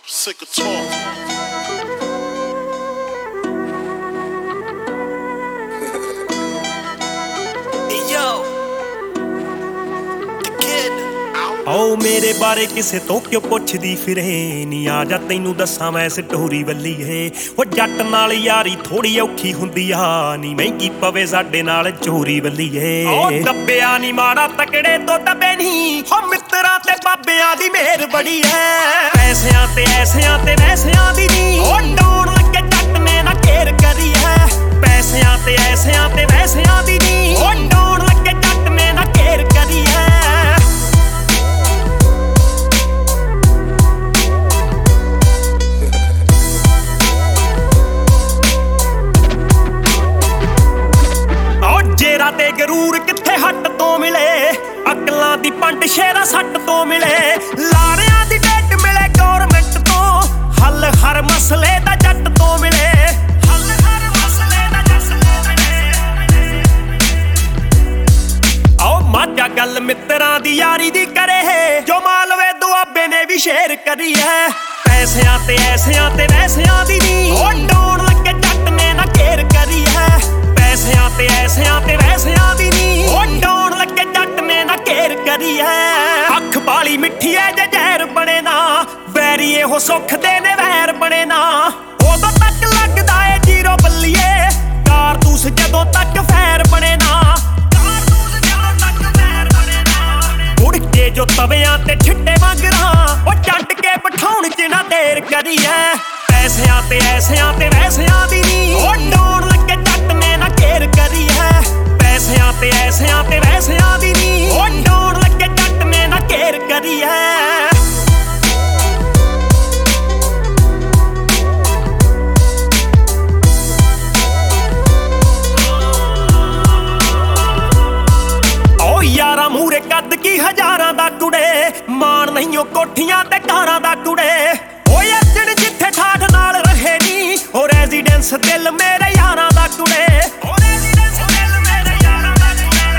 Sick of talk. ਆਓ ਮੇਰੇ ਬਾਰੇ ਕਿਸੇ ਤੋਂ ਕਿਉਂ ਪੁੱਛਦੀ ਫਿਰੇ ਨੀ, ਆ ਜਾ ਤੈਨੂੰ ਦੱਸਾਂ ਮੈਂ ਸਟੋਰੀ ਵੱਲੀਏ। ਉਹ ਜੱਟ ਨਾਲ ਯਾਰੀ ਥੋੜੀ ਔਖੀ ਹੁੰਦੀ ਆ ਨੀ, ਮਹਿੰਗੀ ਪਵੇ ਸਾਡੇ ਨਾਲ ਚੋਰੀ ਵੱਲੀਏ। ਉਹ ਦੱਬਿਆ ਨੀ ਮਾੜਾ ਤਕੜੇ ਤੋਂ ਦੱਬੇ ਨੀ, ਉਹ ਮਿੱਤਰਾਂ ਤੇ ਬਾਬਿਆਂ ਦੀ ਮਿਹਰ ਬੜੀ ਐ। ਪੈਸਿਆਂ ਤੇ ਐਸਿਆਂ ਤੇ ਵੈਸਿਆਂ ਦੀ ਨੀ, ਉਹ ਡਾਉਣ ਲੱਗੇ ਜੱਟ ਨੇ ਨਾ ਘੇਰ ਕਰੀ ਐ। ਪੈਸਿਆਂ ਤੇ ਐਸਿਆਂ ਤੇ ਵੈਸਿਆਂ ਦੀ ਨੀ, ਉਹ ਡਾਉਣ ਲੱਗੇ ਜੱਟ ਨੇ ਨਾ ਘੇਰ ਕਰੀ ਐ। ਤੇ ਗਰੂਰ ਕਿੱਥੇ ਹੱਟ ਤੋਂ ਮਿਲੇ, ਅਕਲਾਂ ਦੀ ਪੰਡ ਸ਼ੇਰਾ ਸੱਟ ਤੋਂ ਮਿਲੇ। ਲਾਰਿਆਂ ਦੀ ਡੇਟ ਮਿਲੇ ਗੌਰਮੈਂਟ ਤੋਂ, ਹੱਲ ਹਰ ਮਸਲੇ ਦਾ ਜੱਟ ਤੋਂ ਮਿਲੇ। ਹੱਲ ਹਰ ਮਸਲੇ ਦਾ ਜੱਟ ਤੋਂ ਮਿਲੇ। ਆਓ ਮਾਝਾ ਗੱਲ ਮਿੱਤਰਾਂ ਦੀ ਯਾਰੀ ਦੀ ਕਰੇ, ਜੋ ਮਾਲਵੇ ਦੁਆਬੇ ਨੇ ਵੀ ਸ਼ੇਰ ਕਰੀ ਹੈ। ਪੈਸਿਆਂ ਤੇ ਐਸਿਆਂ ਤੇ ਵੈਸਿਆਂ ਦੀ ਨੀ, ਉਹ ਡਾਉਣ ਲੱਗੇ ਜੱਟ ਨੇ ਨਾ ਘੇਰ ਕਰੀ ਹੈ। ਪੈਸਿਆਂ ਤੇ ਐਸਿਆਂ ਤੇ ਵੈਸਿਆਂ ਦੀ ਨੀ, ਉਹ ਡਾਉਣ ਲੱਗੇ ਜੱਟ ਨੇ ਨਾ ਘੇਰ ਕਰੀ ਐ। ਅੱਖ ਬਾਲੀ ਮਿੱਠੀ ਐ ਜੇ ਜ਼ਹਿਰ ਬਣੇ ਨਾ, ਵੈਰੀ ਇਹੋ ਸੁੱਖ ਦੇ ਨੇ ਵੈਰ ਬਣੇ ਨਾ। ਉਦੋਂ ਤੱਕ ਲੱਗਦਾ ਏ ਜੀਰੋ ਬੱਲੀਏ, ਕਾਰਤੂਸ ਜਦੋਂ ਤੱਕ ਫੈਰ ਬਣੇ ਨਾ। ਕਾਰਤੂਸ ਜਦੋਂ ਤੱਕ ਫੈਰ ਬਣੇ ਨਾ। ਉੜ ਕੇ ਜੋ ਤਵਿਆਂ ਤੇ ਛਿੱਟੇ ਮੰਗਰਾਂ, ਉਹ ਛੱਡ ਕੇ ਬਿਠਾਉਣ ਚ ਨਾ ਦੇਰ ਕਰੀ ਐ। ਪੈਸਿਆਂ ਤੇ ਐਸਿਆਂ ਤੇ ਵੈਸਿਆਂ ਦੀ ਨੀ, ਉਹ ਡਾਉਣ ਲੱਗੇ ਜੱਟ ਨੇ ਨਾ ਘੇਰ ਕਰੀ ਹੈ। ਪੈਸਿਆਂ ਤੇ ਐਸਿਆਂ ਤੇ ਵੈਸਿਆਂ ਦੀ ਨੀ, ਉਹ ਡਾਉਣ ਲੱਗੇ ਜੱਟ ਨੇ ਨਾ ਘੇਰ ਕਰੀ ਹੈ। ਓ ਯਾਰਾਂ ਮੂਹਰੇ ਕੱਦ ਕੀ ਹਜ਼ਾਰਾਂ ਦਾ ਕੁੜੇ, ਮਾਣ ਨਹੀਂ ਉਹ ਕੋਠੀਆਂ ਤੇ ਕਾਰਾਂ ਦਾ ਕੁੜੇ। ਓਏ ਅਰਜਨ ਜਿੱਥੇ ਠਾਠ ਨਾਲ ਰਹੇ ਨੀ, ਉਹ ਰੈਜ਼ੀਡੈਂਸ ਦਿਲ ਮੇਰੇ ਯਾਰਾਂ ਦਾ ਕੁੜੇ। ਉਹ ਰੈਜ਼ੀਡੈਂਸ ਦਿਲ ਮੇਰੇ ਯਾਰਾਂ ਦਾ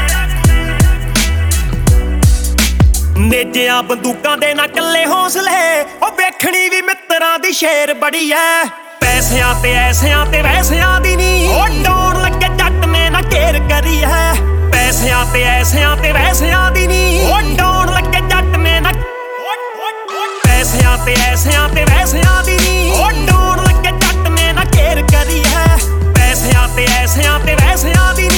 ਕੁੜੇ। ਨੇਜਿਆਂ ਬੰਦੂਕਾਂ ਦੇ ਨਾ ਕੱਲੇ ਹੌਸਲੇ, ਉਹ ਵੇਖਣੀ ਵੀ ਮਿੱਤਰਾਂ ਦੀ ਸ਼ੇਰ ਬੜੀ ਐ। ਪੈਸਿਆਂ ਤੇ ਐਸਿਆਂ ਤੇ ਵੈਸਿਆਂ ਦੀ ਨੀ, ਉਹ ਡਾਉਣ ਲੱਗੇ ਜੱਟ ਨੇ ਨਾ ਘੇਰ ਕਰੀ ਹੈ। ਪੈਸਿਆਂ ਤੇ ਐਸਿਆਂ ਤੇ ਵੈਸਿਆਂ ਦੀ ਨੀ, ਉਹ ਡਾਉਣ ਲੱਗੇ ਜੱਟ ਨੇ ਨਾ। ਪੈਸਿਆਂ ਤੇ ਐਸਿਆਂ ਤੇ ਵੈਸਿਆਂ ਦੀ ਨੀ, ਉਹ ਡਾਉਣ ਲੱਗੇ ਜੱਟ ਨੇ ਨਾ ਘੇਰ ਕਰੀ ਹੈ। ਪੈਸਿਆਂ ਤੇ ਐਸਿਆਂ ਤੇ ਵੈਸਿਆਂ ਦੀ ਨੀ।